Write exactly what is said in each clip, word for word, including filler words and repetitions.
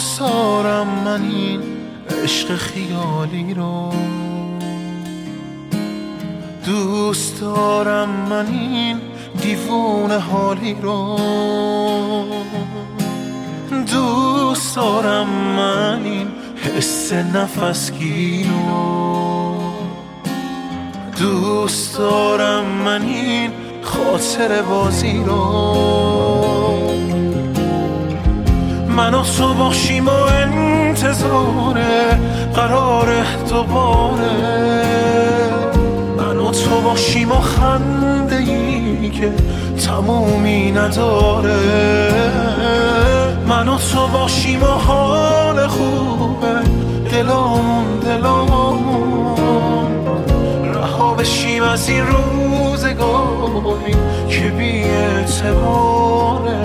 دوست دارم من این عشق خیالی رو، دوست دارم من این دیوونه حالی رو، دوست دارم من این حس نفسگیر رو، دوست دارم من این خاطر بازی رو. من و تو باشیم و انتظاره قراره دوباره، من و تو باشیم و خنده ای که تمومی نداره، من و تو باشیم و حال خوبه دلامون دلامون، رها بشیم از این روزگاری که بی اعتباره.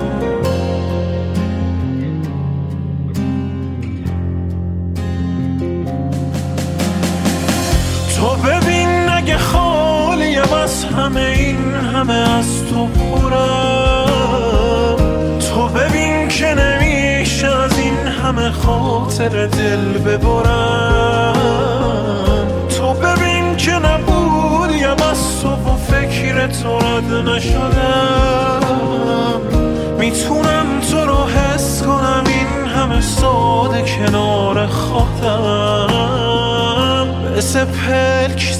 تو ببین اگه خالیم از همه این همه از تو پرم، تو ببین که نمیشه از این همه خاطر دل ببرم، تو ببین که نبودیم از تو و فکر تو رد نشدم، میتونم تو رو حس کنم این همه ساده کنار خودم، مثل پلک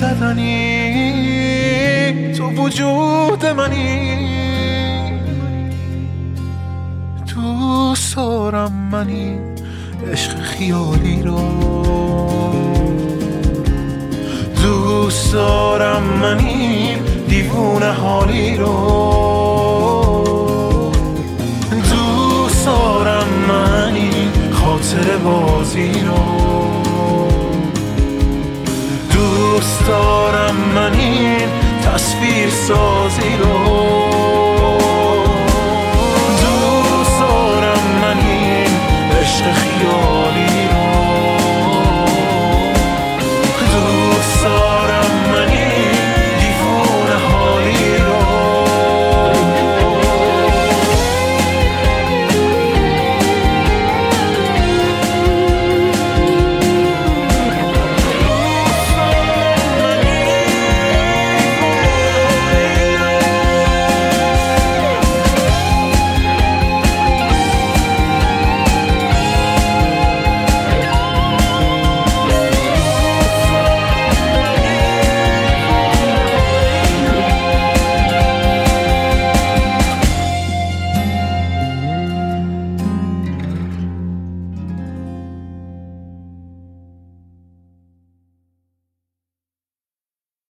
زدنی تو وجود منی. دوست دارم من این عشق خیالی رو، دوست دارم من این دیوونه حالی رو، دوست دارم من این خاطر بازی رو، دوست دارم من این تصویر سازی رو.